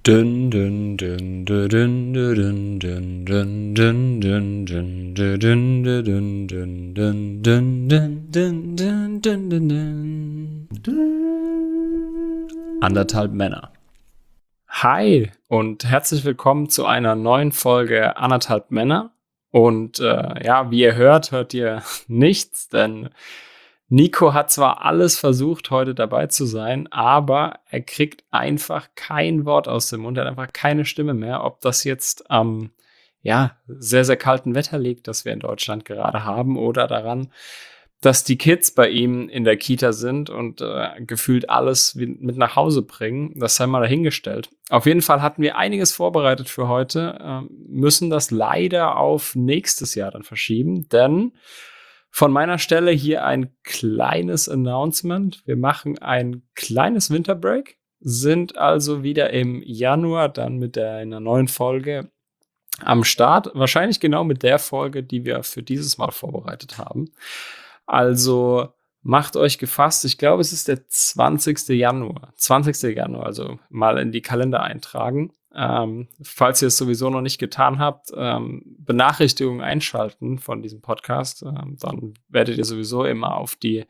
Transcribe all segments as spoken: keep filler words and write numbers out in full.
Dün, dün, dün, dü, dün, dü, dün, dün, dün, dün, dün, dün, dü, dün, dü, dün, dün, dün, dün, dün, dün, dün, dün, dün, dün. Anderthalb Männer. Hi und herzlich willkommen zu einer neuen Folge Anderthalb Männer. Und äh, ja, wie ihr hört, hört ihr nichts, denn Nico hat zwar alles versucht, heute dabei zu sein, aber er kriegt einfach kein Wort aus dem Mund, er hat einfach keine Stimme mehr. Ob das jetzt am ja, sehr, sehr kalten Wetter liegt, das wir in Deutschland gerade haben, oder daran, dass die Kids bei ihm in der Kita sind und äh, gefühlt alles mit nach Hause bringen, das sei mal dahingestellt. Auf jeden Fall hatten wir einiges vorbereitet für heute, äh, müssen das leider auf nächstes Jahr dann verschieben, denn von meiner Stelle hier ein kleines Announcement. Wir machen ein kleines Winterbreak, sind also wieder im Januar dann mit der, einer neuen Folge am Start. Wahrscheinlich genau mit der Folge, die wir für dieses Mal vorbereitet haben. Also macht euch gefasst. Ich glaube, es ist der zwanzigste Januar. zwanzigste Januar, also mal in die Kalender eintragen. Ähm, falls ihr es sowieso noch nicht getan habt, ähm, Benachrichtigungen einschalten von diesem Podcast. Ähm, dann werdet ihr sowieso immer auf die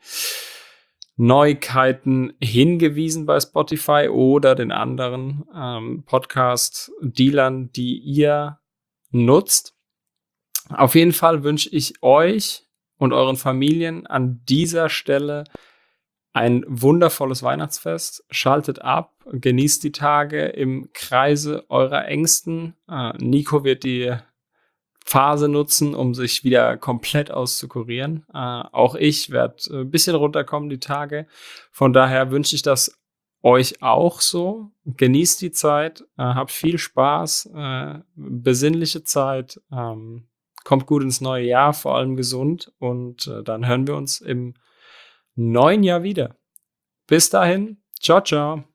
Neuigkeiten hingewiesen bei Spotify oder den anderen ähm, Podcast-Dealern, die ihr nutzt. Auf jeden Fall wünsche ich euch und euren Familien an dieser Stelle ein wundervolles Weihnachtsfest. Schaltet ab, genießt die Tage im Kreise eurer Ängsten. Äh, Nico wird die Phase nutzen, um sich wieder komplett auszukurieren. Äh, auch ich werde ein bisschen runterkommen die Tage. Von daher wünsche ich das euch auch so. Genießt die Zeit, äh, habt viel Spaß, äh, besinnliche Zeit, ähm, kommt gut ins neue Jahr, vor allem gesund. Und äh, dann hören wir uns im neuen Jahr wieder. Bis dahin, ciao, ciao.